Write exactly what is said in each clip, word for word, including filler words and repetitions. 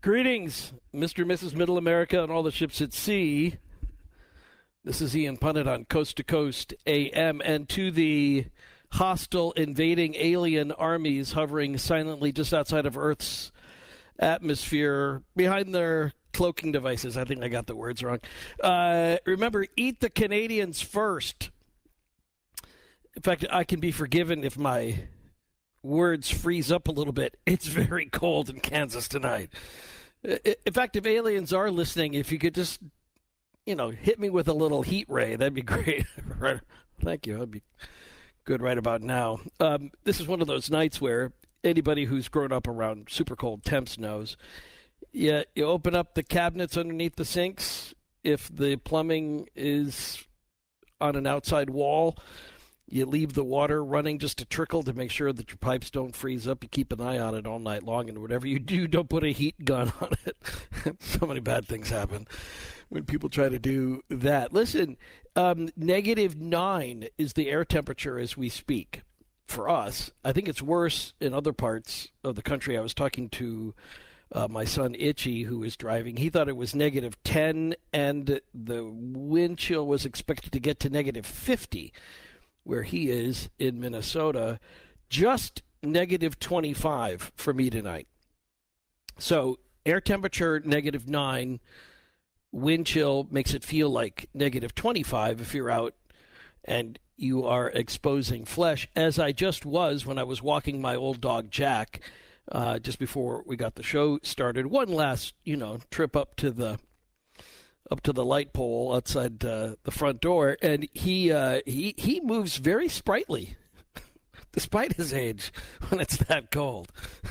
Greetings, Mister and Missus Middle America and all the ships at sea. This is Ian Punnett on Coast to Coast A M. And to the hostile invading alien armies hovering silently just outside of Earth's atmosphere, behind their cloaking devices. I think I got the words wrong. Uh, remember, eat the Canadians first. In fact, I can be forgiven if my words freeze up a little bit. It's very cold in Kansas tonight. In fact, if aliens are listening, if you could just, you know, hit me with a little heat ray, that'd be great. Right. Thank you. That'd be good right about now. Um, this is one of those nights where anybody who's grown up around super cold temps knows. Yeah, you open up the cabinets underneath the sinks. If the plumbing is on an outside wall, you leave the water running just a trickle to make sure that your pipes don't freeze up. You keep an eye on it all night long, and whatever you do, don't put a heat gun on it. So many bad things happen when people try to do that. Listen, um, negative nine is the air temperature as we speak for us. I think it's worse in other parts of the country. I was talking to uh, my son Itchy, who was driving. He thought it was negative ten, and the wind chill was expected to get to negative fifty. Where he is in Minnesota, just negative twenty-five for me tonight. So air temperature, negative nine. Wind chill makes it feel like negative twenty-five if you're out and you are exposing flesh, as I just was when I was walking my old dog, Jack, uh, just before we got the show started. One last, you know, trip up to the up to the light pole outside uh, the front door, and he uh, he he moves very sprightly, despite his age, when it's that cold.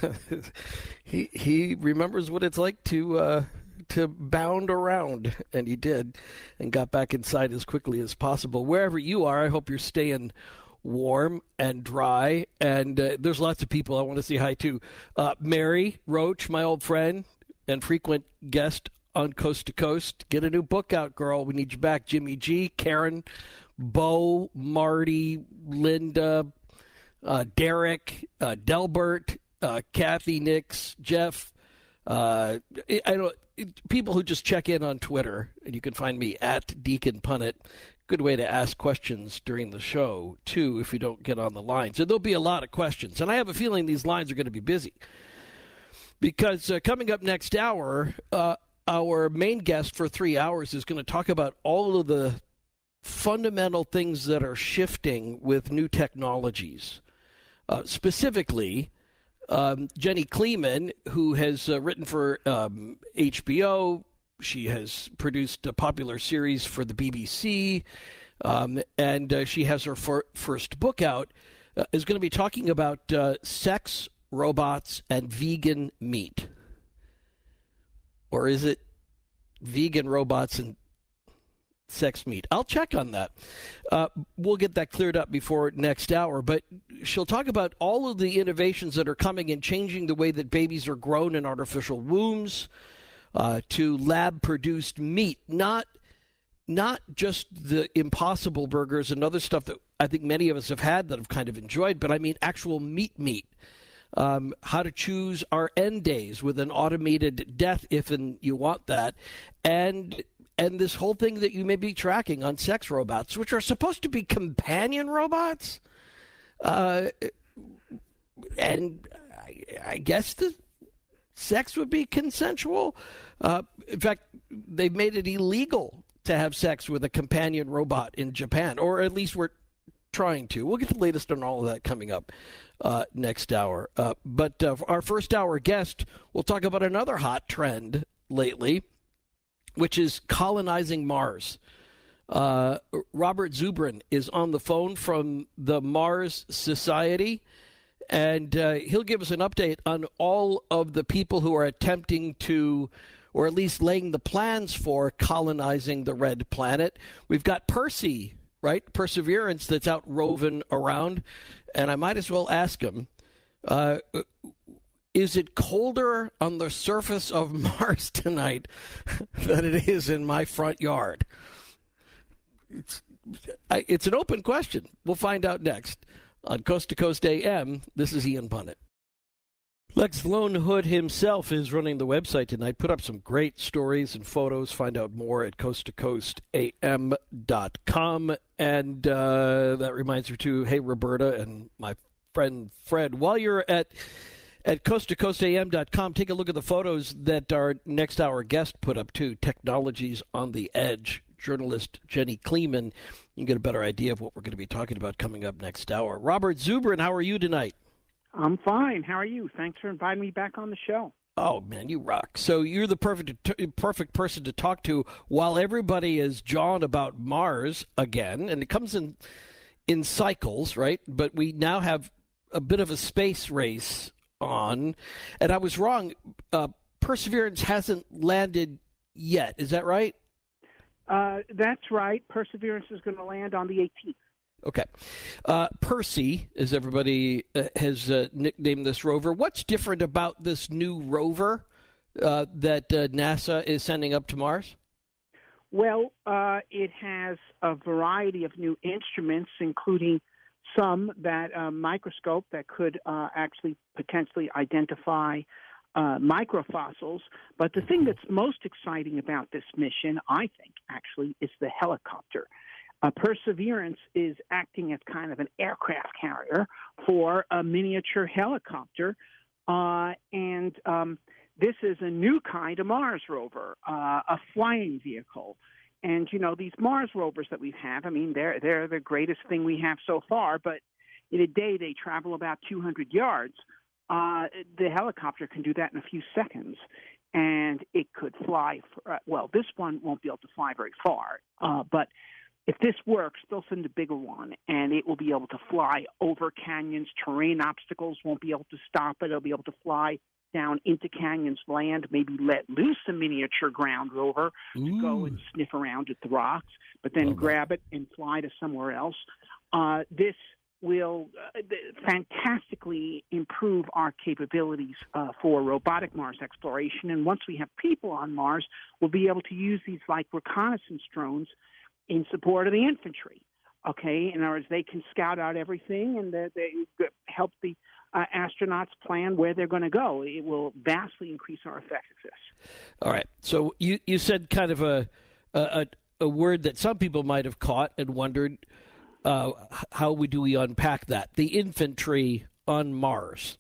he he remembers what it's like to uh, to bound around, and he did, and got back inside as quickly as possible. Wherever you are, I hope you're staying warm and dry, and uh, there's lots of people I want to say hi to. Uh, Mary Roach, my old friend and frequent guest on Coast to Coast. Get a new book out, girl. We need you back. Jimmy G, Karen, Bo, Marty, Linda, uh, Derek, uh, Delbert, uh, Kathy, Nix, Jeff. Uh, I don't. People who just check in on Twitter, and you can find me at Deacon Punnett. Good way to ask questions during the show, too, if you don't get on the line. So there'll be a lot of questions, and I have a feeling these lines are going to be busy. Because uh, coming up next hour, uh, our main guest for three hours is going to talk about all of the fundamental things that are shifting with new technologies. Uh, specifically, um, Jenny Kleeman, who has uh, written for um, H B O. She has produced a popular series for the B B C, um, and uh, she has her for- first book out, uh, is going to be talking about uh, sex, robots, and vegan meat. Or is it vegan robots and sex meat? I'll check on that. Uh, we'll get that cleared up before next hour. But she'll talk about all of the innovations that are coming and changing the way that babies are grown in artificial wombs, uh, to lab-produced meat. Not, not just the Impossible burgers and other stuff that I think many of us have had that have kind of enjoyed, but I mean actual meat meat. Um, how to choose our end days with an automated death if and you want that, and and this whole thing that you may be tracking on sex robots, which are supposed to be companion robots, uh, and I, I guess the sex would be consensual. Uh, in fact, they've made it illegal to have sex with a companion robot in Japan, or at least we're trying to. We'll get the latest on all of that coming up uh, next hour. Uh, but uh, our first hour guest will talk about another hot trend lately, which is colonizing Mars. Uh, Robert Zubrin is on the phone from the Mars Society, and uh, he'll give us an update on all of the people who are attempting to, or at least laying the plans for colonizing the red planet. We've got Percy, right? Perseverance, that's out roving around. And I might as well ask him, uh, is it colder on the surface of Mars tonight than it is in my front yard? It's, I, it's an open question. We'll find out next on Coast to Coast A M. This is Ian Punnett. Lex Lone Hood himself is running the website tonight. Put up some great stories and photos. Find out more at coast to coast a m dot com. And uh, that reminds me, too, hey, Roberta and my friend Fred, while you're at at coast to coast a m dot com, take a look at the photos that our next hour guest put up, too. Technologies on the Edge. Journalist Jenny Kleeman. You can get a better idea of what we're going to be talking about coming up next hour. Robert Zubrin, how are you tonight? I'm fine. How are you? Thanks for inviting me back on the show. Oh, man, you rock. So you're the perfect perfect person to talk to while everybody is jawing about Mars again. And it comes in in cycles, right? But we now have a bit of a space race on. And I was wrong. Uh, Perseverance hasn't landed yet. Is that right? Uh, that's right. Perseverance is going to land on the eighteenth. Okay. Uh, Percy, as everybody uh, has uh, nicknamed this rover, what's different about this new rover uh, that uh, NASA is sending up to Mars? Well, uh, it has a variety of new instruments, including some that uh, microscope that could uh, actually potentially identify uh, microfossils. But the thing that's most exciting about this mission, I think, actually, is the helicopter. Uh, Perseverance is acting as kind of an aircraft carrier for a miniature helicopter, uh, and um, this is a new kind of Mars rover, uh, a flying vehicle. And you know, these Mars rovers that we have, I mean, they're they're the greatest thing we have so far. But in a day, they travel about two hundred yards. Uh, the helicopter can do that in a few seconds, and it could fly. For, uh, well, this one won't be able to fly very far, uh, but if this works, they'll send a bigger one, and it will be able to fly over canyons. Terrain obstacles won't be able to stop it. It'll be able to fly down into canyons, land, maybe let loose a miniature ground rover Ooh. to go and sniff around at the rocks, but then Oh, grab it and fly to somewhere else. Uh, this will uh, fantastically improve our capabilities uh, for robotic Mars exploration. And once we have people on Mars, we'll be able to use these like reconnaissance drones in support of the infantry. Okay, in other words, they can scout out everything, and they, they help the uh, astronauts plan where they're going to go. It will vastly increase our effectiveness. All right. So you, you said kind of a, a a word that some people might have caught and wondered uh, how we do we unpack that? The infantry on Mars.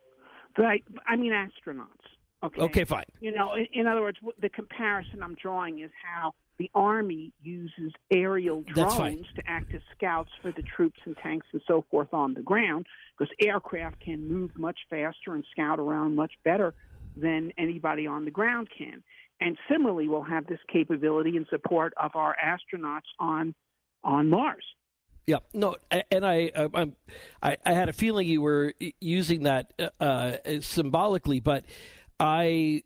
Right. I mean, astronauts. Okay. Okay, fine. You know, in, in other words, the comparison I'm drawing is how the Army uses aerial drones to act as scouts for the troops and tanks and so forth on the ground, because aircraft can move much faster and scout around much better than anybody on the ground can. And similarly, we'll have this capability in support of our astronauts on on Mars. Yeah, no, and I, I'm, I, I had a feeling you were using that uh, symbolically, but I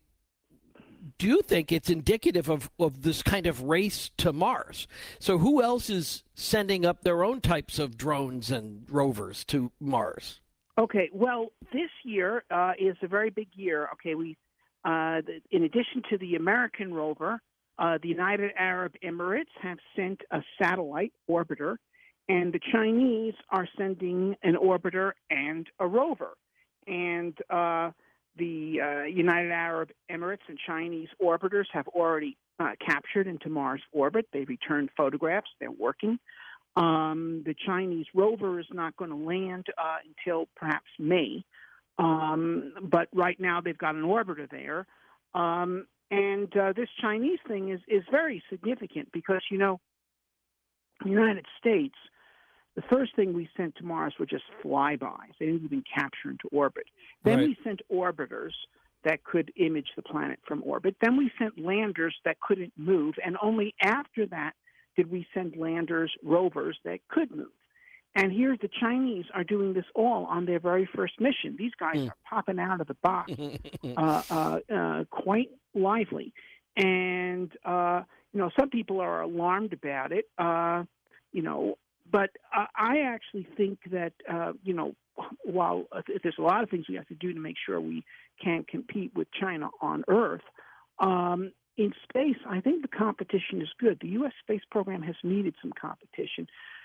do think it's indicative of, of this kind of race to Mars. So who else is sending up their own types of drones and rovers to Mars? Okay, well, this year uh, is a very big year. Okay, we, uh, the, in addition to the American rover, uh, the United Arab Emirates have sent a satellite orbiter, and the Chinese are sending an orbiter and a rover. And uh, the uh, United Arab Emirates and Chinese orbiters have already uh, captured into Mars orbit. They returned photographs. They're working. Um, the Chinese rover is not going to land uh, until perhaps May. Um, but right now they've got an orbiter there. Um, and uh, this Chinese thing is, is very significant because, you know, the United States, the first thing we sent to Mars were just flybys. They didn't even capture into orbit. Then Right. we sent orbiters that could image the planet from orbit. Then we sent landers that couldn't move. And only after that did we send landers, rovers that could move. And here the Chinese are doing this all on their very first mission. These guys Mm. are popping out of the box uh, uh, uh, quite lively. And, uh, you know, some people are alarmed about it, uh, you know, but uh, I actually think that, uh, you know, while uh, there's a lot of things we have to do to make sure we can compete with China on Earth, um, in space, I think the competition is good. The U S space program has needed some competition.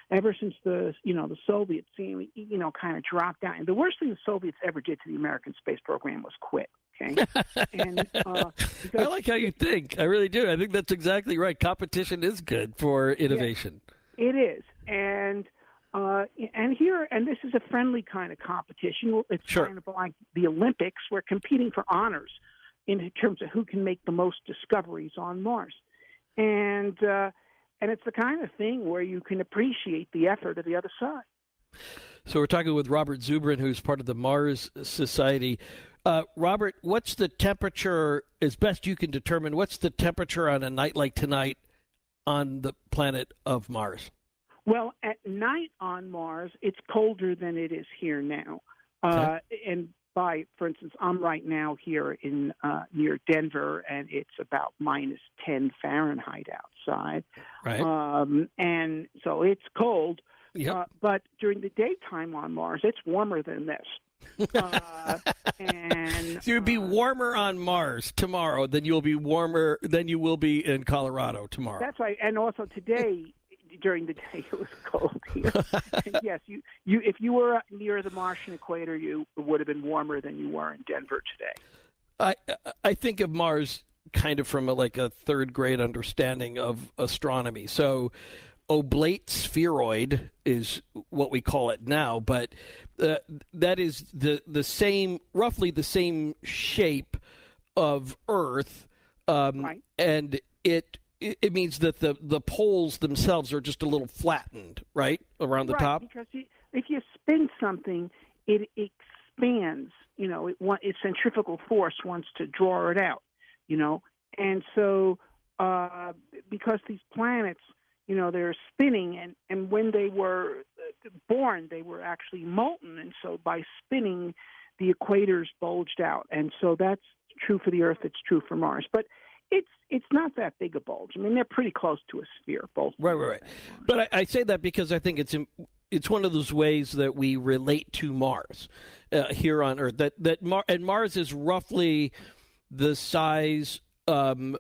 ever since the you know the Soviets you know kind of dropped out. And the worst thing the Soviets ever did to the American space program was quit. Okay, and uh, I like how you think. I really do. I think that's exactly right. Competition is good for innovation. Yeah, it is, and uh, and here and this is a friendly kind of competition. It's sure. kind of like the Olympics. We're competing for honors in terms of who can make the most discoveries on Mars, and uh, and it's the kind of thing where you can appreciate the effort of the other side. So we're talking with Robert Zubrin, who's part of the Mars Society. Uh, Robert, what's the temperature, as best you can determine, what's the temperature on a night like tonight on the planet of Mars? Well, at night on Mars, it's colder than it is here now. Okay. Uh, and by, for instance, I'm right now here in uh, near Denver, and it's about minus ten Fahrenheit outside. Right. Um, and so it's cold. Yep. Uh, but during the daytime on Mars, it's warmer than this. uh, and so you'll be uh, warmer on Mars tomorrow than you'll be warmer than you will be in Colorado tomorrow. That's right. And also today, during the day, it was cold here. And yes, you, you if you were near the Martian equator, you would have been warmer than you were in Denver today. I I think of Mars kind of from a, like a third grade understanding of astronomy. So oblate spheroid is what we call it now, but uh, that is the the same, roughly the same shape of Earth, um, Right. and it it means that the the poles themselves are just a little flattened, right, around the right, top. Because you, if you spin something, it expands. You know, it want, its centrifugal force wants to draw it out. You know, and so uh, because these planets, you know, they're spinning, and, and when they were born, they were actually molten. And so by spinning, the equators bulged out. And so that's true for the Earth. It's true for Mars. But it's it's not that big a bulge. I mean, they're pretty close to a sphere, both. Right, right, right. But I, I say that because I think it's it's one of those ways that we relate to Mars uh, here on Earth. That that Mar- and Mars is roughly the size. Um,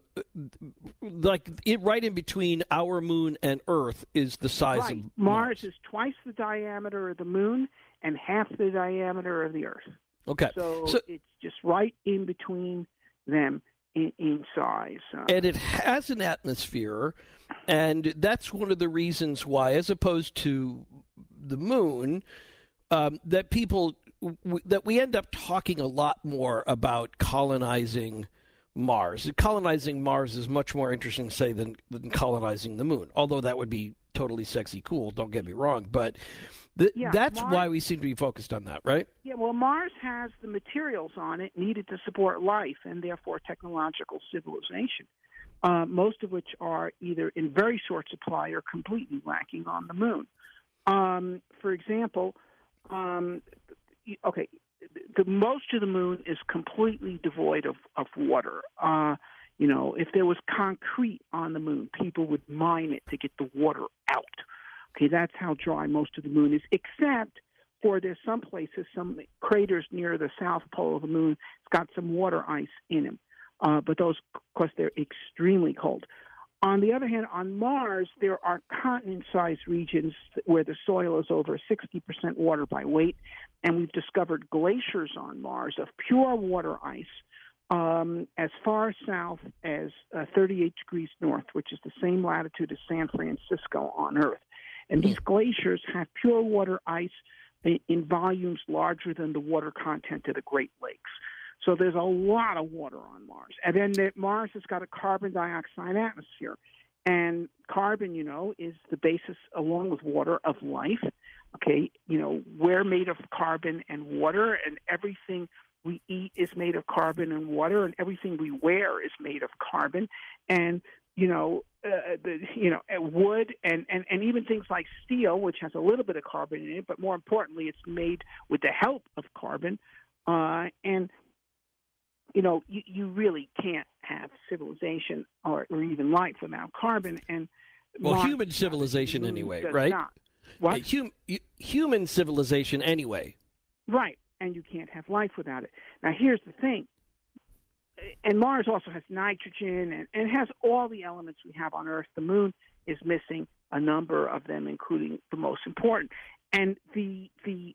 like it right in between our moon and Earth is the size right. of Mars. Mars is twice the diameter of the moon and half the diameter of the Earth. Okay, so, so it's just right in between them in, in size. Uh, and it has an atmosphere, and that's one of the reasons why, as opposed to the moon, um, that people w- that we end up talking a lot more about colonizing Mars. Colonizing Mars is much more interesting, say, than, than colonizing the moon, although that would be totally sexy cool, don't get me wrong. But th- yeah, that's Mars, why we seem to be focused on that, right? Yeah, well, Mars has the materials on it needed to support life and therefore technological civilization, uh, most of which are either in very short supply or completely lacking on the moon. Um, for example, um, okay, the most of the moon is completely devoid of, of water. Uh, you know, if there was concrete on the moon, people would mine it to get the water out. Okay, that's how dry most of the moon is, except for there's some places, some craters near the south pole of the moon, it's got some water ice in them. Uh, but those, of course, they're extremely cold. On the other hand, on Mars, there are continent-sized regions where the soil is over sixty percent water by weight, and we've discovered glaciers on Mars of pure water ice um, as far south as uh, thirty-eight degrees north, which is the same latitude as San Francisco on Earth. And these glaciers have pure water ice in, in volumes larger than the water content of the Great Lakes. So there's a lot of water on Mars. And then the, Mars has got a carbon dioxide atmosphere. And carbon, you know, is the basis, along with water, of life. Okay, you know, we're made of carbon and water, and everything we eat is made of carbon and water, and everything we wear is made of carbon. And, you know, uh, the, you know, wood and, and, and even things like steel, which has a little bit of carbon in it, but more importantly, it's made with the help of carbon. Uh, and You know, you, you really can't have civilization or, or even life without carbon. And well, Mars, human civilization anyway, right? Not. What? Hum, human civilization anyway. Right, and you can't have life without it. Now, here's the thing. And Mars also has nitrogen and, and has all the elements we have on Earth. The moon is missing a number of them, including the most important. And the the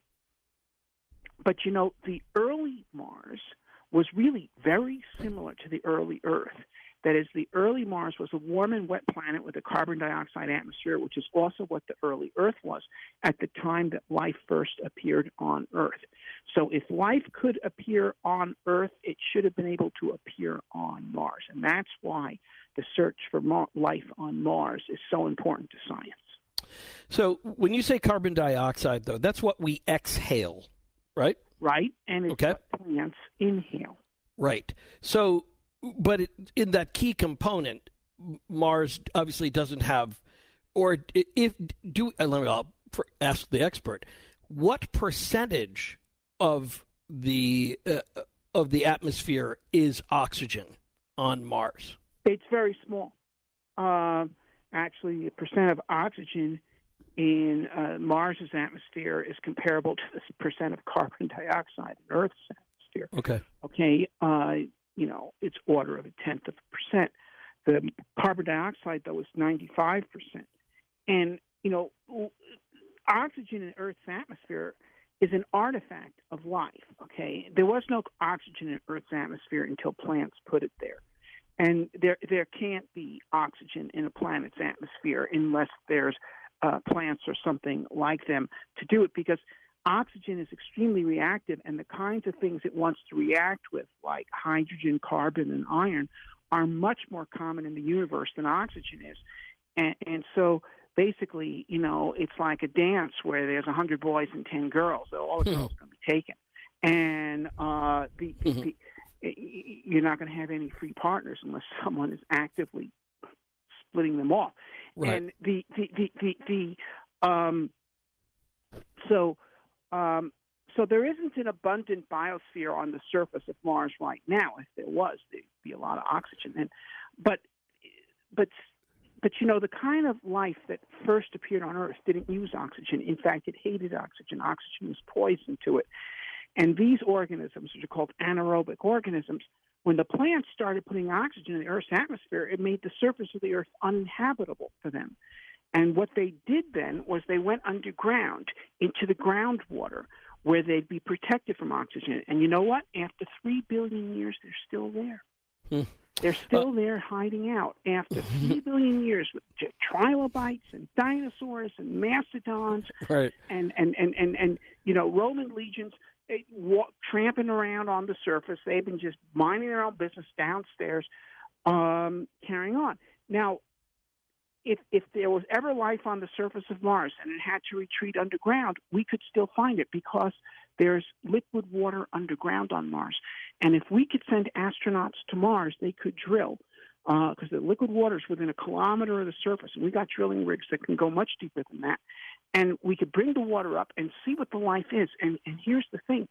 but you know the early Mars was really very similar to the early Earth. That is, the early Mars was a warm and wet planet with a carbon dioxide atmosphere, which is also what the early Earth was at the time that life first appeared on Earth. So if life could appear on Earth, it should have been able to appear on Mars. And that's why the search for Mar- life on Mars is so important to science. So when you say carbon dioxide, though, that's what we exhale, right? Right, and it's okay. what plants inhale. Right. So, but it, in that key component, Mars obviously doesn't have, or if do. Let me I'll ask the expert. What percentage of the uh, of the atmosphere is oxygen on Mars? It's very small. Uh, actually, the percent of oxygen in uh, Mars's atmosphere is comparable to the percent of carbon dioxide in Earth's atmosphere. Okay. Okay. Uh, you know, it's order of a tenth of a percent. The carbon dioxide, though, is ninety-five percent. And, you know, oxygen in Earth's atmosphere is an artifact of life, okay? There was no oxygen in Earth's atmosphere until plants put it there. And there there can't be oxygen in a planet's atmosphere unless there's uh, plants or something like them to do it, because oxygen is extremely reactive, and the kinds of things it wants to react with, like hydrogen, carbon, and iron, are much more common in the universe than oxygen is. And, and so basically, you know, it's like a dance where there's one hundred boys and ten girls. So all the girls are going to be taken. And uh, the, the, mm-hmm. the, you're not going to have any free partners unless someone is actively splitting them off. Right. And the, the, the, the, the um, so... Um, so there isn't an abundant biosphere on the surface of Mars right now. If there was, there'd be a lot of oxygen. And, but, but, but you know, the kind of life that first appeared on Earth didn't use oxygen. In fact, it hated oxygen. Oxygen was poison to it. And these organisms, which are called anaerobic organisms, when the plants started putting oxygen in the Earth's atmosphere, it made the surface of the Earth uninhabitable for them. And what they did then was they went underground into the groundwater where they'd be protected from oxygen. And you know what? After three billion years, they're still there. Hmm. They're still uh, there hiding out. After three billion years with trilobites and dinosaurs and mastodons right. and, and, and, and, and, you know, Roman legions walk, tramping around on the surface. They've been just minding their own business downstairs, um, carrying on. Now, If if there was ever life on the surface of Mars and it had to retreat underground, we could still find it because there's liquid water underground on Mars. And if we could send astronauts to Mars, they could drill because uh, the liquid water is within a kilometer of the surface. And we got drilling rigs that can go much deeper than that. And we could bring the water up and see what the life is. And, and here's the thing.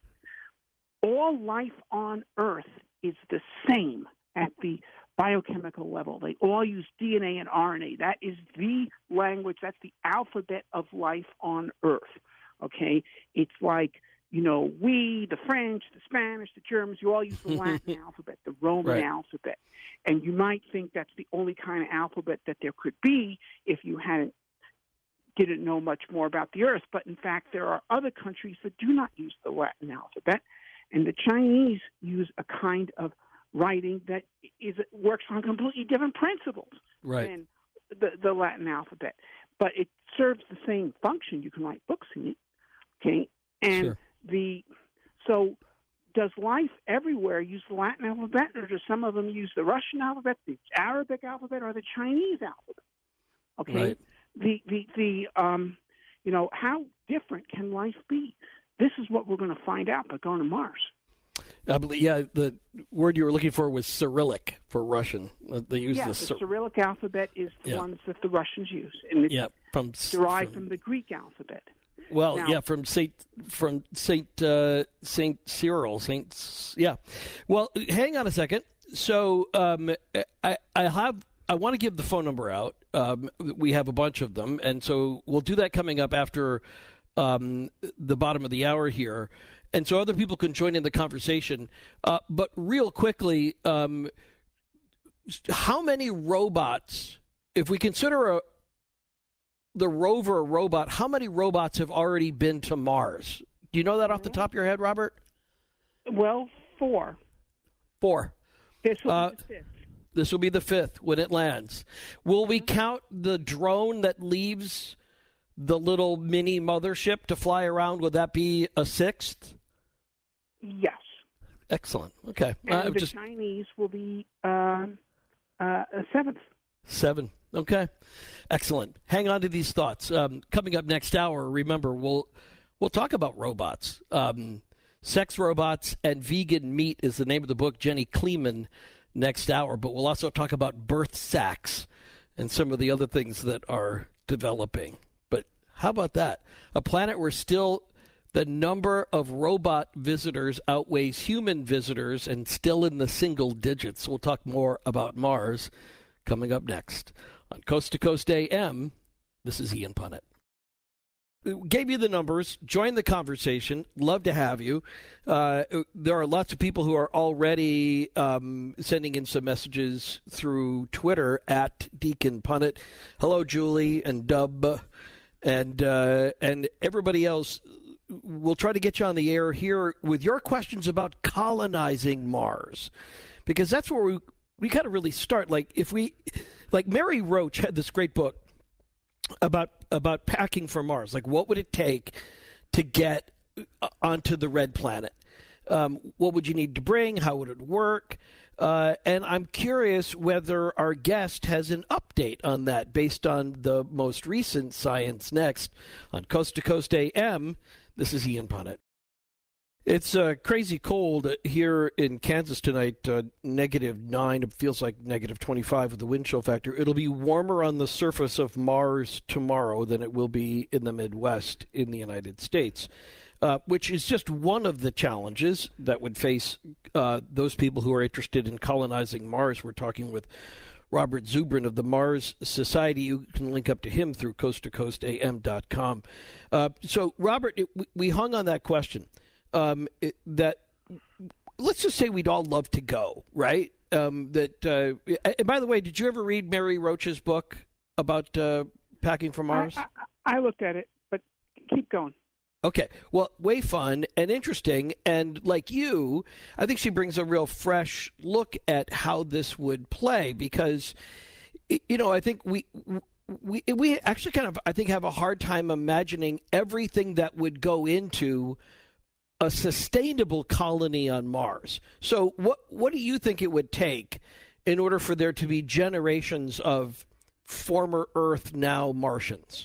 All life on Earth is the same at the biochemical level. They all use D N A and R N A. That is the language, that's the alphabet of life on Earth, okay? It's like, you know, we, the French, the Spanish, the Germans, you all use the Latin alphabet, the Roman right. alphabet. And you might think that's the only kind of alphabet that there could be if you hadn't didn't know much more about the Earth. But in fact, there are other countries that do not use the Latin alphabet. And the Chinese use a kind of writing that is works on completely different principles right. than the, the Latin alphabet, but it serves the same function. You can write books in it, okay? And sure. the so does life everywhere use the Latin alphabet, or do some of them use the Russian alphabet, the Arabic alphabet, or the Chinese alphabet? Okay, right. the the the um, you know, how different can life be? This is what we're going to find out by going to Mars. I believe, yeah, the word you were looking for was Cyrillic for Russian. They use yeah, the, the Cyr- Cyrillic alphabet is the yeah. ones that the Russians use, and it's yeah, from, derived from, from the Greek alphabet. Well, now, yeah, from Saint from Saint uh, Saint Cyril, Saint. Yeah. Well, hang on a second. So um, I I have I want to give the phone number out. Um, we have a bunch of them, and so we'll do that coming up after um, the bottom of the hour here. And so other people can join in the conversation. Uh, but real quickly, um, how many robots, if we consider a, the rover robot, how many robots have already been to Mars? Do you know that off the top of your head, Robert? Well, four. Four. This will Uh, be the fifth. This will be the fifth when it lands. Will we count the drone that leaves the little mini mothership to fly around? Would that be a sixth? Yes. Excellent. Okay. And Uh, the just Chinese will be uh, uh, a seventh. seven. Okay. Excellent. Hang on to these thoughts. Um, coming up next hour, remember, we'll we'll talk about robots. Um, Sex Robots and Vegan Meat is the name of the book, Jenny Kleeman, next hour. But we'll also talk about birth sacks and some of the other things that are developing. But how about that? A planet where still the number of robot visitors outweighs human visitors and still in the single digits. We'll talk more about Mars coming up next. On Coast to Coast A M, this is Ian Punnett. We gave you the numbers. Join the conversation. Love to have you. Uh, there are lots of people who are already um, sending in some messages through Twitter at Deacon Punnett. Hello, Julie and Dub and uh, and everybody else. We'll try to get you on the air here with your questions about colonizing Mars, because that's where we we got to really start. Like if we, like Mary Roach had this great book about about packing for Mars. Like, what would it take to get onto the red planet? Um, what would you need to bring? How would it work? Uh, and I'm curious whether our guest has an update on that based on the most recent Science Next on Coast to Coast A M. This is Ian Punnett. It's uh, crazy cold here in Kansas tonight, uh, negative nine. It feels like negative twenty-five with the wind chill factor. It'll be warmer on the surface of Mars tomorrow than it will be in the Midwest in the United States, uh, which is just one of the challenges that would face uh, those people who are interested in colonizing Mars. We're talking with Robert Zubrin of the Mars Society. You can link up to him through coast to coast A M dot com. Uh, so, Robert, it, we hung on that question. Um, it, that let's just say we'd all love to go, right? Um, that uh, and by the way, did you ever read Mary Roach's book about uh, packing for Mars? I, I, I looked at it, but keep going. Okay, well, way fun and interesting, and like you, I think she brings a real fresh look at how this would play, because you know I think we. We we actually kind of I think have a hard time imagining everything that would go into a sustainable colony on Mars. So what what do you think it would take in order for there to be generations of former Earth, now Martians?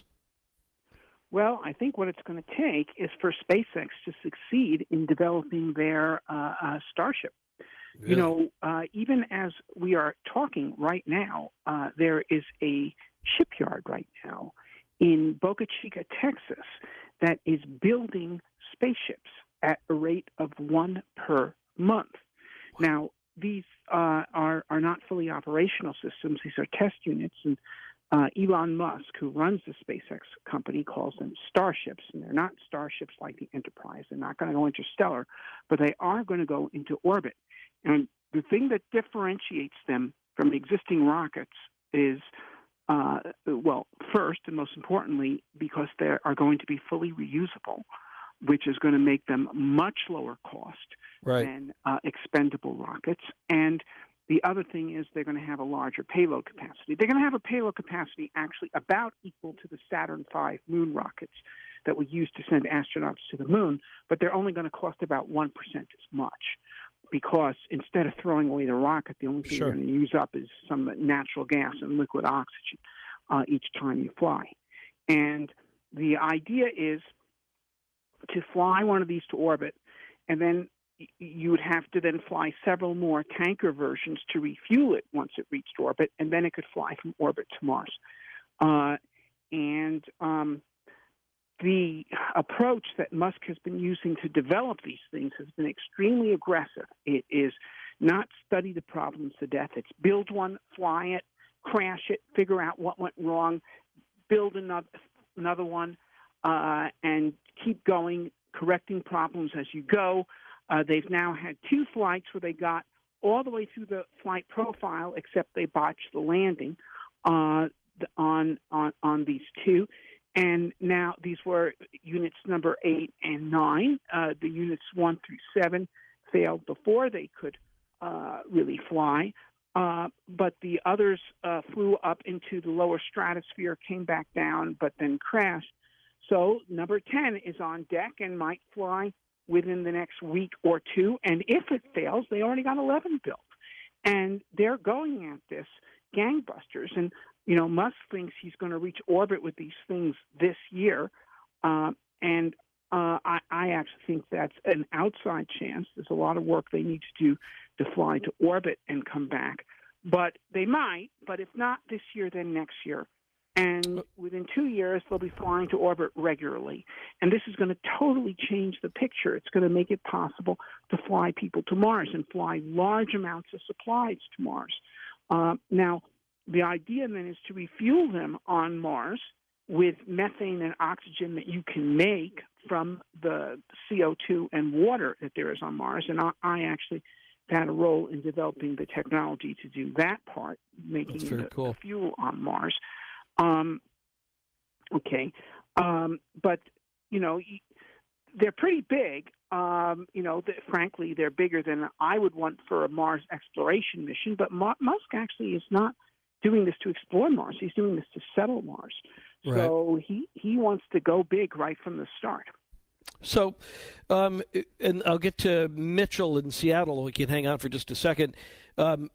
Well, I think what it's going to take is for SpaceX to succeed in developing their uh, uh, Starship. Really? You know, uh, even as we are talking right now, uh, there is a shipyard right now in Boca Chica, Texas, that is building spaceships at a rate of one per month. Now, these uh, are are not fully operational systems. These are test units, and uh, Elon Musk, who runs the SpaceX company, calls them starships, and they're not starships like the Enterprise. They're not going to go interstellar, but they are going to go into orbit. And the thing that differentiates them from existing rockets is Uh, well, first and most importantly, because they are going to be fully reusable, which is going to make them much lower cost right. than uh, expendable rockets. And the other thing is they're going to have a larger payload capacity. They're going to have a payload capacity actually about equal to the Saturn five moon rockets that we use to send astronauts to the moon, but they're only going to cost about one percent as much. Because instead of throwing away the rocket, the only thing Sure. you're going to use up is some natural gas and liquid oxygen uh, each time you fly. And the idea is to fly one of these to orbit, and then you would have to then fly several more tanker versions to refuel it once it reached orbit, and then it could fly from orbit to Mars. Uh, and um, the approach that Musk has been using to develop these things has been extremely aggressive. It is not study the problems to death. It's build one, fly it, crash it, figure out what went wrong, build another, another one, uh, and keep going, correcting problems as you go. Uh, they've now had two flights where they got all the way through the flight profile, except they botched the landing. Uh, on on on these two. And now these were units number eight and nine. Uh, the units one through seven failed before they could uh, really fly. Uh, but the others uh, flew up into the lower stratosphere, came back down, but then crashed. So number ten is on deck and might fly within the next week or two. And if it fails, they already got eleven built. And they're going at this gangbusters. And you know, Musk thinks he's going to reach orbit with these things this year, uh, and uh, I, I actually think that's an outside chance. There's a lot of work they need to do to fly to orbit and come back, but they might. But if not this year, then next year, and within two years they'll be flying to orbit regularly. And this is going to totally change the picture. It's going to make it possible to fly people to Mars and fly large amounts of supplies to Mars. Uh, now. The idea then is to refuel them on Mars with methane and oxygen that you can make from the C O two and water that there is on Mars. And I, I actually had a role in developing the technology to do that part, making the, cool. the fuel on Mars. Um, okay. Um, but, you know, they're pretty big. Um, you know, frankly, they're bigger than I would want for a Mars exploration mission. But Ma- Musk actually is not doing this to explore Mars. He's doing this to settle Mars. Right. So he, he wants to go big right from the start. So, um, and I'll get to Mitchell in Seattle. We can hang on for just a second. Um,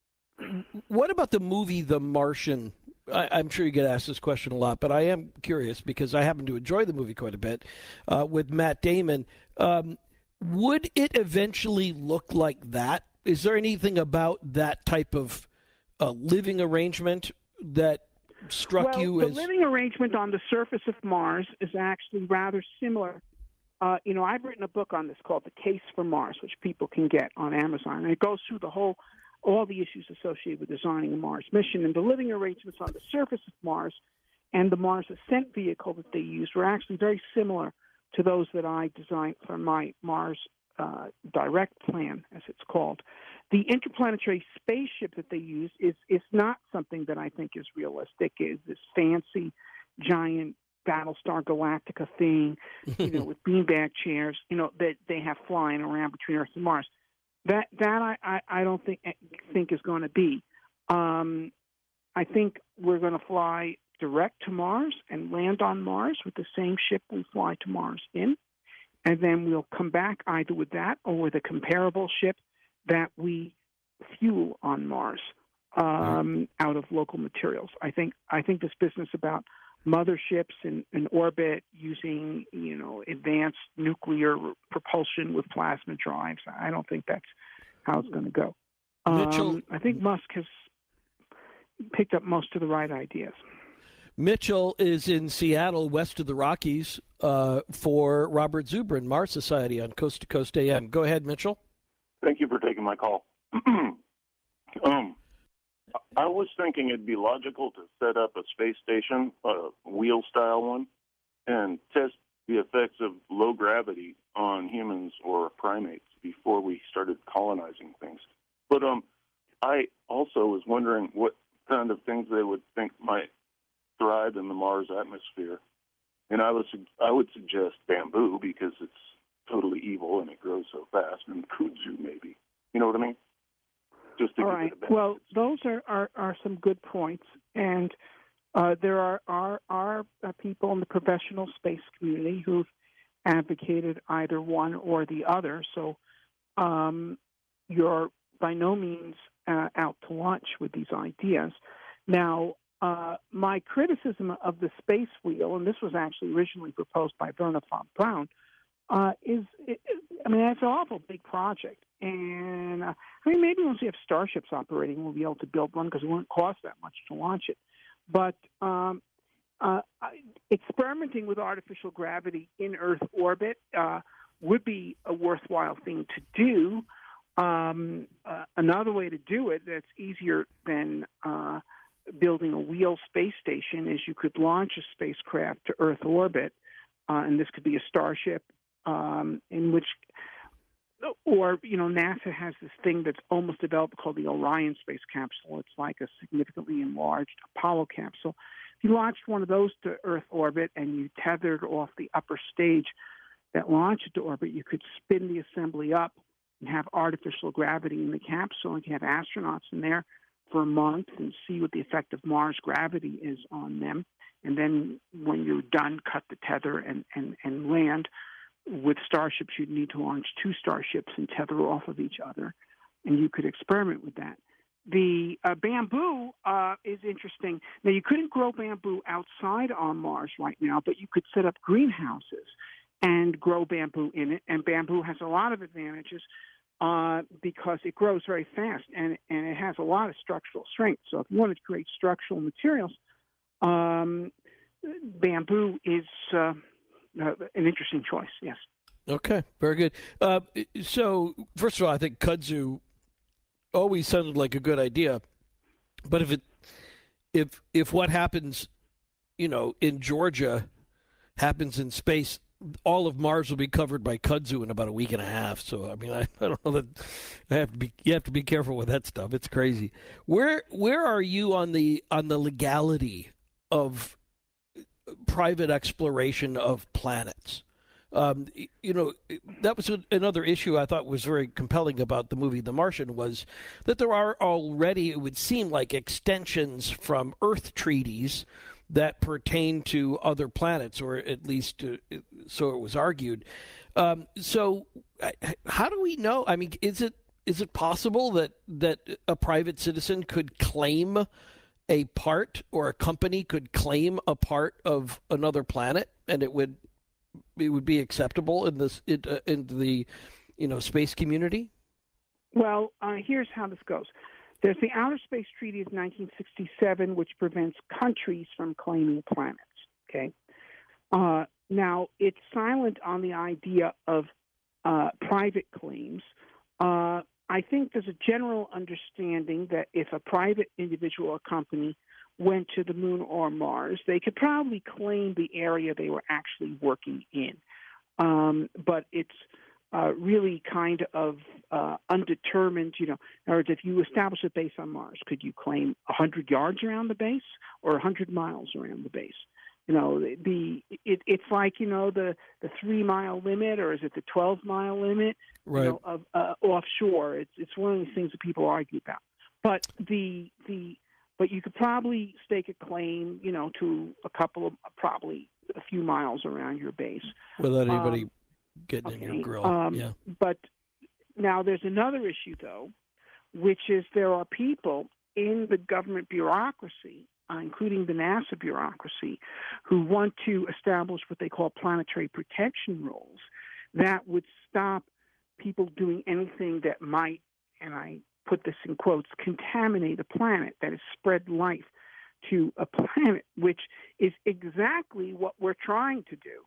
what about the movie The Martian? I, I'm sure you get asked this question a lot, but I am curious because I happen to enjoy the movie quite a bit uh, with Matt Damon. Um, would it eventually look like that? Is there anything about that type of a living arrangement that struck well, you the as... the living arrangement on the surface of Mars is actually rather similar. Uh, you know, I've written a book on this called The Case for Mars, which people can get on Amazon. And it goes through the whole, all the issues associated with designing a Mars mission. And the living arrangements on the surface of Mars and the Mars Ascent vehicle that they used were actually very similar to those that I designed for my Mars uh, Direct plan, as it's called. The interplanetary spaceship that they use is is not something that I think is realistic. It's this fancy, giant Battlestar Galactica thing, you know, with beanbag chairs, you know, that they have flying around between Earth and Mars. That that I, I, I don't think think is going to be. Um, I think we're going to fly direct to Mars and land on Mars with the same ship we fly to Mars in, and then we'll come back either with that or with a comparable ship that we fuel on Mars um, out of local materials. I think I think this business about motherships in, in orbit using, you know, advanced nuclear propulsion with plasma drives, I don't think that's how it's going to go. Mitchell, um, I think Musk has picked up most of the right ideas. Mitchell is in Seattle, west of the Rockies, uh, for Robert Zubrin, Mars Society on Coast to Coast A M. Go ahead, Mitchell. Thank you for taking my call. um, I was thinking it'd be logical to set up a space station, a wheel-style one, and test the effects of low gravity on humans or primates before we started colonizing things. But um, I also was wondering what kind of things they would think might thrive in the Mars atmosphere. And I was I would suggest bamboo because it's totally evil and it grows so fast, and kudzu maybe. You know what I mean? Just to All give right. it a benefit. Well, those are, are, are some good points. And uh, there are, are, are uh, people in the professional space community who've advocated either one or the other. So um, you're by no means uh, out to lunch with these ideas. Now, uh, my criticism of the space wheel, and this was actually originally proposed by Wernher von Braun, uh, is, it, I mean, it's an awful big project. And, uh, I mean, maybe once we have starships operating, we'll be able to build one because it won't cost that much to launch it. But um, uh, experimenting with artificial gravity in Earth orbit uh, would be a worthwhile thing to do. Um, uh, another way to do it that's easier than uh, building a wheel space station is you could launch a spacecraft to Earth orbit, uh, and this could be a starship, um, in which or, you know, NASA has this thing that's almost developed called the Orion space capsule. It's like a significantly enlarged Apollo capsule. If you launched one of those to Earth orbit and you tethered off the upper stage that launched it to orbit, you could spin the assembly up and have artificial gravity in the capsule, and you have astronauts in there for a month and see what the effect of Mars gravity is on them. And then when you're done, cut the tether and, and, and land. With starships, you'd need to launch two starships and tether off of each other, and you could experiment with that. The uh, bamboo uh, is interesting. Now, you couldn't grow bamboo outside on Mars right now, but you could set up greenhouses and grow bamboo in it, and bamboo has a lot of advantages uh, because it grows very fast, and, and it has a lot of structural strength. So if you want to create structural materials, um, bamboo is... Uh, Uh, an interesting choice, yes. Okay, very good. Uh, so, first of all, I think kudzu always sounded like a good idea, but if it, if if what happens, you know, in Georgia, happens in space, all of Mars will be covered by kudzu in about a week and a half. So, I mean, I, I don't know that I have to be. You have to be careful with that stuff. It's crazy. Where where are you on the on the legality of private exploration of planets? Um, you know, that was another issue I thought was very compelling about the movie The Martian, was that there are already, it would seem like, extensions from Earth treaties that pertain to other planets, or at least uh, so it was argued. Um, so how do we know? I mean, is it is it possible that that a private citizen could claim a part, or a company could claim a part of another planet, and it would it would be acceptable in this in, uh, in the you know space community? Well, uh, here's how this goes. There's the Outer Space Treaty of nineteen sixty-seven, which prevents countries from claiming planets. Okay. Uh, now, it's silent on the idea of uh, private claims. Uh, I think there's a general understanding that if a private individual or company went to the moon or Mars, they could probably claim the area they were actually working in. Um, but it's uh, really kind of uh, undetermined. You know, in other words, if you establish a base on Mars, could you claim one hundred yards around the base or one hundred miles around the base? You know, the it, it's like, you know, the, the three mile limit, or is it the twelve mile limit? Right. You know, of uh, offshore. It's it's one of these things that people argue about. But the the but you could probably stake a claim, you know, to a couple of probably a few miles around your base without anybody um, getting okay. in your grill. Um, yeah. But now there's another issue, though, which is there are people in the government bureaucracy, Uh, including the NASA bureaucracy, who want to establish what they call planetary protection rules that would stop people doing anything that might, and I put this in quotes, contaminate a planet, that is, spread life to a planet, which is exactly what we're trying to do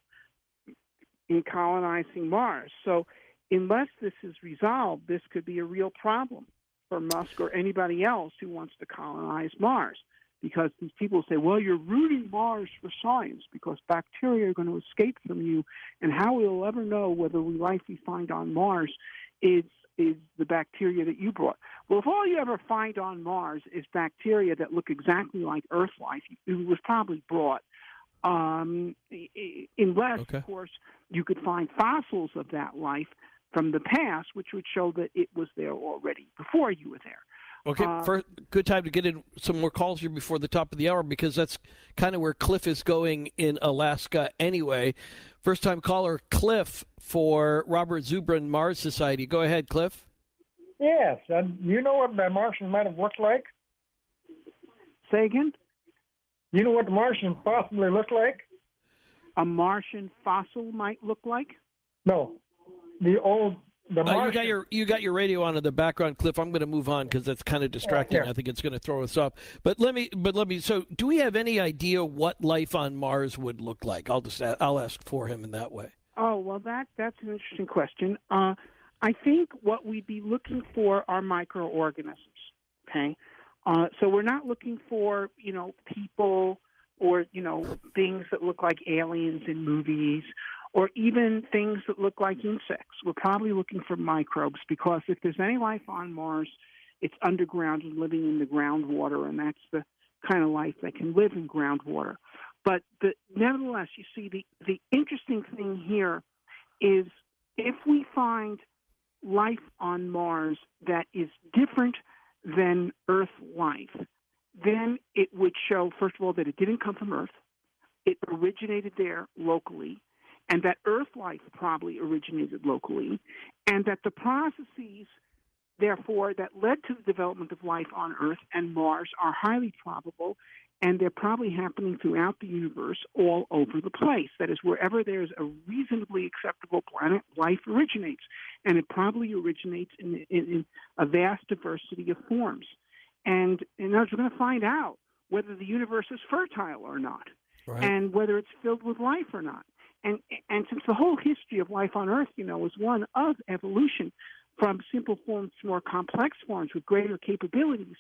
in colonizing Mars. So unless this is resolved, this could be a real problem for Musk or anybody else who wants to colonize Mars. Because these people say, well, you're ruining Mars for science because bacteria are going to escape from you, and how we'll ever know whether the life we find on Mars is is the bacteria that you brought. Well, if all you ever find on Mars is bacteria that look exactly like Earth life, it was probably brought. Um, unless, okay. of course, you could find fossils of that life from the past, which would show that it was there already before you were there. Okay, Uh, first, good time to get in some more calls here before the top of the hour, because that's kind of where Cliff is going in Alaska anyway. First time caller, Cliff, for Robert Zubrin Mars Society. Go ahead, Cliff. Yes. And you know what the Martian might have looked like? Say again? You know what the Martian possibly looked like? A Martian fossil might look like? No. The old... The Uh, Martian, you got your you got your radio on in the background, Cliff. I'm going to move on because that's kind of distracting. Yeah. I think it's going to throw us off. But let me but let me. So, do we have any idea what life on Mars would look like? I'll just I'll ask for him in that way. Oh, well, that that's an interesting question. Uh, I think what we'd be looking for are microorganisms. Okay, uh, so we're not looking for you know people or you know things that look like aliens in movies or even things that look like insects. We're probably looking for microbes because if there's any life on Mars, it's underground and living in the groundwater, and that's the kind of life that can live in groundwater. But the, nevertheless, you see, the, the interesting thing here is if we find life on Mars that is different than Earth life, then it would show, first of all, that it didn't come from Earth. It originated there locally, and that Earth life probably originated locally, and that the processes, therefore, that led to the development of life on Earth and Mars are highly probable, and they're probably happening throughout the universe all over the place. That is, wherever there's a reasonably acceptable planet, life originates, and it probably originates in, in, in a vast diversity of forms. And in other words, we're going to find out whether the universe is fertile or not, right, and whether it's filled with life or not. And and since the whole history of life on Earth, you know, is one of evolution from simple forms to more complex forms with greater capabilities,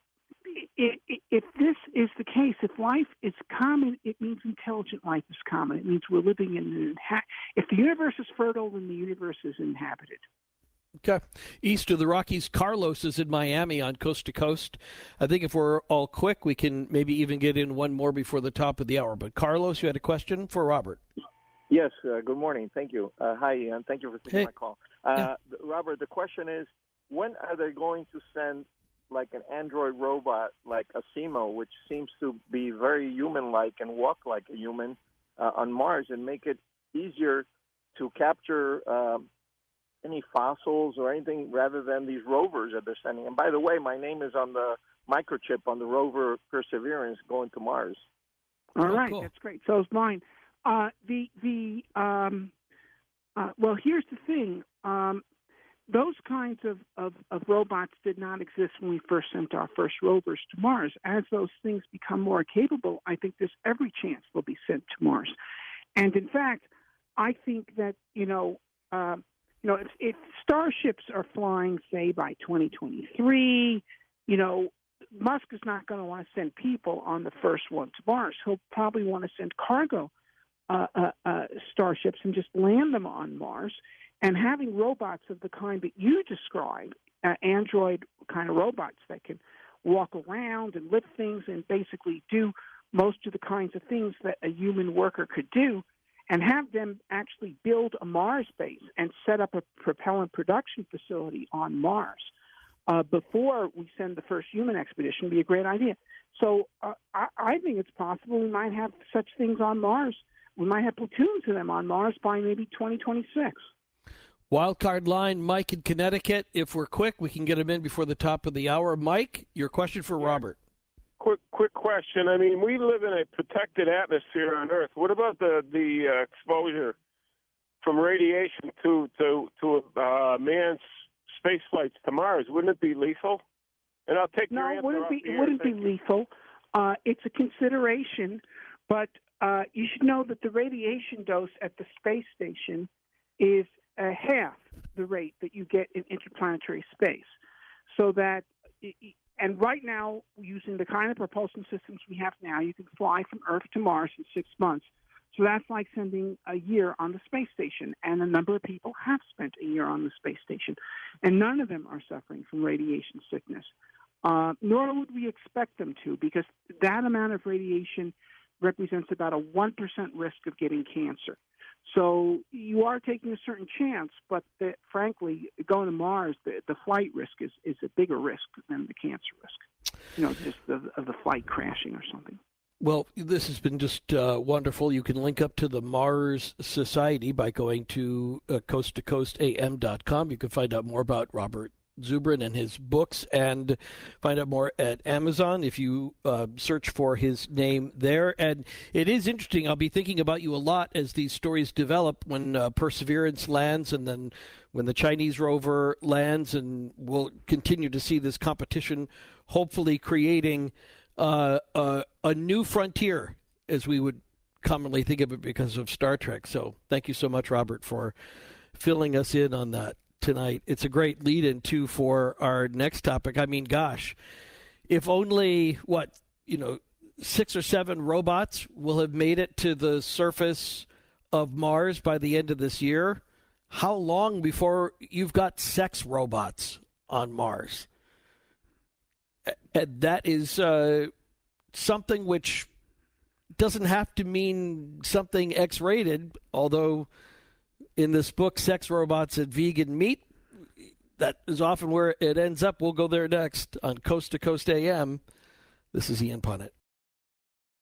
It, it, if this is the case, if life is common, it means intelligent life is common. It means we're living in an inha- if the universe is fertile, then the universe is inhabited. Okay. East of the Rockies, Carlos is in Miami on Coast to Coast. I think if we're all quick, we can maybe even get in one more before the top of the hour. But Carlos, you had a question for Robert. Yes, uh, good morning. Thank you. Uh, hi, Ian. Thank you for taking hey. my call. Uh, yeah. Robert, the question is, when are they going to send like an android robot like Asimo, which seems to be very human-like and walk like a human, uh, on Mars, and make it easier to capture um, any fossils or anything rather than these rovers that they're sending? And by the way, my name is on the microchip on the rover Perseverance going to Mars. All oh, right, cool. That's great. So is mine. Uh, the the um, uh, well, here's the thing. Um, those kinds of, of, of robots did not exist when we first sent our first rovers to Mars. As those things become more capable, I think there's every chance they'll be sent to Mars. And in fact, I think that you know, uh, you know, if, if starships are flying, say by twenty twenty-three, you know, Musk is not going to want to send people on the first one to Mars. He'll probably want to send cargo uh, uh, uh, starships and just land them on Mars. And having robots of the kind that you describe, uh, android kind of robots that can walk around and lift things and basically do most of the kinds of things that a human worker could do, and have them actually build a Mars base and set up a propellant production facility on Mars uh, before we send the first human expedition would be a great idea. So uh, I, I think it's possible we might have such things on Mars. We might have platoons of them on Mars by maybe twenty twenty-six. Wildcard line, Mike in Connecticut. If we're quick, we can get him in before the top of the hour. Mike, your question for yeah. Robert. Quick, quick question. I mean, we live in a protected atmosphere on Earth. What about the the uh, exposure from radiation to to to uh, man's space flights to Mars? Wouldn't it be lethal? And I'll take no, your it answer wouldn't off be. the It air. wouldn't be Thank you. lethal. Uh, it's a consideration, but uh, you should know that the radiation dose at the space station is uh, half the rate that you get in interplanetary space. So that, and right now, using the kind of propulsion systems we have now, you can fly from Earth to Mars in six months. So that's like sending a year on the space station, and a number of people have spent a year on the space station, and none of them are suffering from radiation sickness, uh, nor would we expect them to, because that amount of radiation represents about a one percent risk of getting cancer. So you are taking a certain chance, but the, frankly, going to Mars, the, the flight risk is, is a bigger risk than the cancer risk, you know, just of, of the flight crashing or something. Well, this has been just uh, wonderful. You can link up to the Mars Society by going to uh, coast to coast A M dot com. You can find out more about Robert Zubrin and his books, and find out more at Amazon if you uh, search for his name there. And it is interesting. I'll be thinking about you a lot as these stories develop when uh, Perseverance lands, and then when the Chinese rover lands, and we'll continue to see this competition, hopefully creating uh, a, a new frontier, as we would commonly think of it because of Star Trek. So thank you so much, Robert, for filling us in on that tonight. It's a great lead-in, too, for our next topic. I mean, gosh, if only, what, you know, six or seven robots will have made it to the surface of Mars by the end of this year, how long before you've got sex robots on Mars? And that is uh, something which doesn't have to mean something X-rated, although in this book, Sex Robots and Vegan Meat, that is often where it ends up. We'll go there next on Coast to Coast A M. This is Ian Punnett.